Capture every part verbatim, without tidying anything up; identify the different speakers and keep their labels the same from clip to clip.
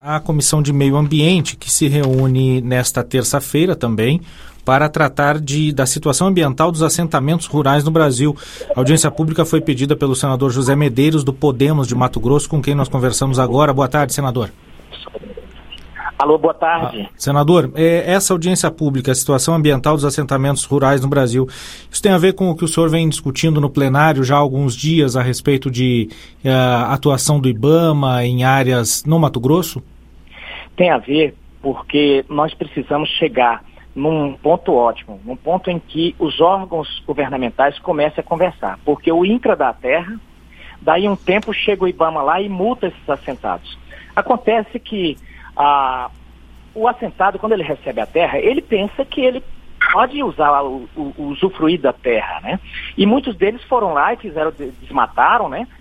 Speaker 1: A Comissão de Meio Ambiente, que se reúne nesta terça-feira também, para tratar de, da situação ambiental dos assentamentos rurais no Brasil. A audiência pública foi pedida pelo senador José Medeiros, do Podemos de Mato Grosso, com quem nós conversamos agora. Boa tarde, senador.
Speaker 2: Alô, boa tarde.
Speaker 1: Ah, senador, é, essa audiência pública, a situação ambiental dos assentamentos rurais no Brasil, isso tem a ver com o que o senhor vem discutindo no plenário já há alguns dias a respeito de uh, atuação do IBAMA em áreas no Mato Grosso?
Speaker 2: Tem a ver porque nós precisamos chegar num ponto ótimo, num ponto em que os órgãos governamentais comecem a conversar, porque o INCRA dá a terra, daí um tempo chega o IBAMA lá e multa esses assentados. Acontece que Ah, o assentado, quando ele recebe a terra, ele pensa que ele pode usar o, o, o usufruir da terra, né? E muitos deles foram lá e fizeram, desmataram, né?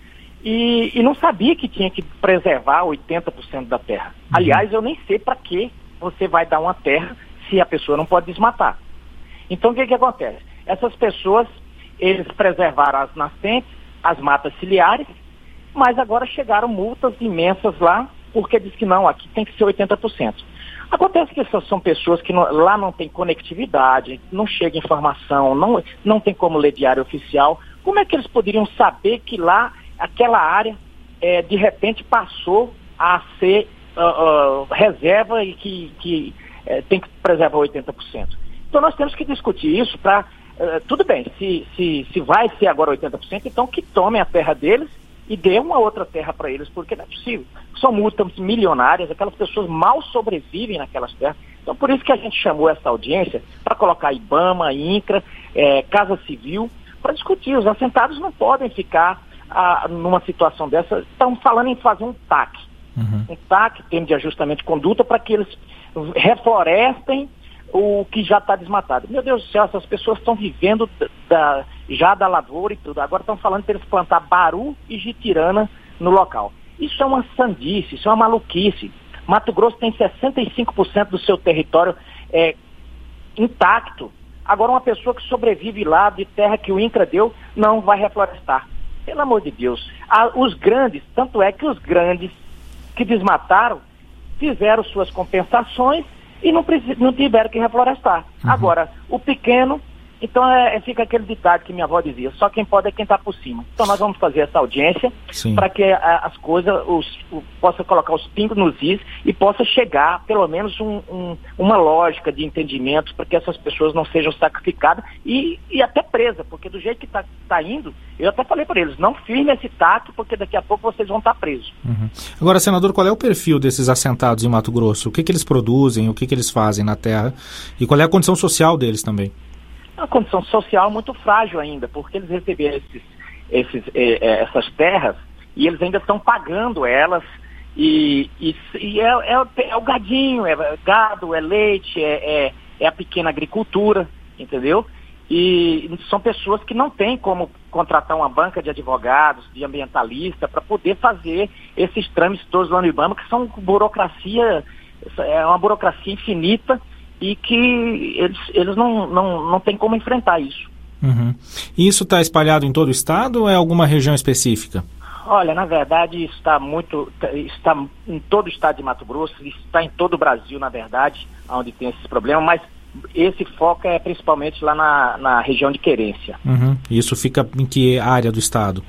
Speaker 2: E, e não sabia que tinha que preservar oitenta por cento da terra. Aliás, eu nem sei para que você vai dar uma terra se a pessoa não pode desmatar. Então, o que que acontece? Essas pessoas, eles preservaram as nascentes, as matas ciliares, mas agora chegaram multas imensas lá, porque diz que não, aqui tem que ser oitenta por cento. Acontece que essas são pessoas que não, lá não tem conectividade, não chega informação, não, não tem como ler diário oficial. Como é que eles poderiam saber que lá, aquela área, é, de repente passou a ser uh, uh, reserva e que, que é, tem que preservar oitenta por cento? Então nós temos que discutir isso para, uh, tudo bem, se, se, se vai ser agora oitenta por cento, então que tomem a terra deles e dê uma outra terra para eles, porque não é possível. São multas milionárias, aquelas pessoas mal sobrevivem naquelas terras. Então, por isso que a gente chamou essa audiência para colocar IBAMA, INCRA, é, Casa Civil, para discutir. Os assentados não podem ficar ah, numa situação dessa. Estão falando em fazer um T A C. Uhum. Um T A C, termo de ajustamento de conduta, para que eles reflorestem o que já está desmatado. Meu Deus do céu, essas pessoas estão vivendo da, já da lavoura e tudo. Agora estão falando para eles plantar baru e jitirana no local. Isso é uma sandice, isso é uma maluquice. Mato Grosso tem sessenta e cinco por cento do seu território é, intacto. Agora uma pessoa que sobrevive lá de terra que o INCRA deu, não vai reflorestar. Pelo amor de Deus. Ah, os grandes, tanto é que os grandes que desmataram fizeram suas compensações e não, não tiveram que reflorestar. Uhum. Agora, o pequeno, então é, é, fica aquele ditado que minha avó dizia, só quem pode é quem está por cima. Então nós vamos fazer essa audiência para que a, as coisas, os, o, possa colocar os pingos nos is e possa chegar pelo menos um, um, uma lógica de entendimento para que essas pessoas não sejam sacrificadas e, e até presas, porque do jeito que está tá indo, eu até falei para eles, não firme esse tato, porque daqui a pouco vocês vão estar tá presos.
Speaker 1: Uhum. Agora, senador, qual é o perfil desses assentados em Mato Grosso? O que, que eles produzem, o que, que eles fazem na terra e qual é a condição social deles também?
Speaker 2: É uma condição social muito frágil ainda, porque eles receberam esses, esses, eh, eh, essas terras e eles ainda estão pagando elas e, e, e é, é, é o gadinho, é gado, é leite, é, é, é a pequena agricultura, entendeu? E são pessoas que não têm como contratar uma banca de advogados, de ambientalista, para poder fazer esses trâmites todos lá no IBAMA, que são burocracia, é uma burocracia infinita e que eles, eles não, não, não têm como enfrentar isso.
Speaker 1: Uhum. E isso está espalhado em todo o estado ou é alguma região específica?
Speaker 2: Olha, na verdade, está muito, está em todo o estado de Mato Grosso, está em todo o Brasil, na verdade, onde tem esses problemas, mas esse foco é principalmente lá na, na região de Querência.
Speaker 1: Uhum. E isso fica em que área do estado?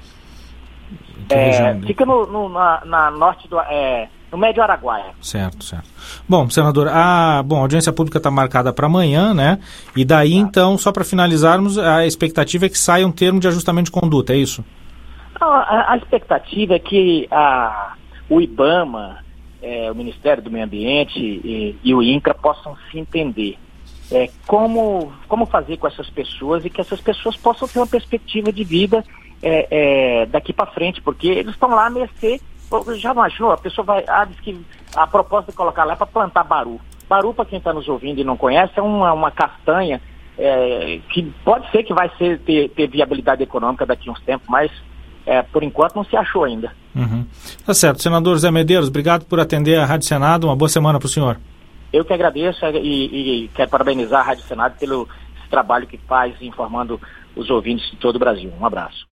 Speaker 2: É, fica no, no, na, na norte do... É, no Médio Araguaia.
Speaker 1: Certo, certo. Bom, senador, a, bom, a audiência pública está marcada para amanhã, né? E daí, tá. Então, só para finalizarmos, a expectativa é que saia um termo de ajustamento de conduta, é isso?
Speaker 2: A, a expectativa é que a, o IBAMA, é, o Ministério do Meio Ambiente e, e o INCRA possam se entender. É, como, como fazer com essas pessoas e que essas pessoas possam ter uma perspectiva de vida é, é, daqui para frente, porque eles estão lá a mercê. Já imaginou? A pessoa vai. Ah, diz que a proposta de colocar lá é para plantar baru. Baru, para quem está nos ouvindo e não conhece, é uma, uma castanha é, que pode ser que vai ser, ter, ter viabilidade econômica daqui a uns tempos, mas é, por enquanto não se achou ainda.
Speaker 1: Uhum. Tá certo. Senador José Medeiros, obrigado por atender a Rádio Senado. Uma boa semana para o senhor.
Speaker 2: Eu que agradeço e, e quero parabenizar a Rádio Senado pelo esse trabalho que faz informando os ouvintes de todo o Brasil. Um abraço.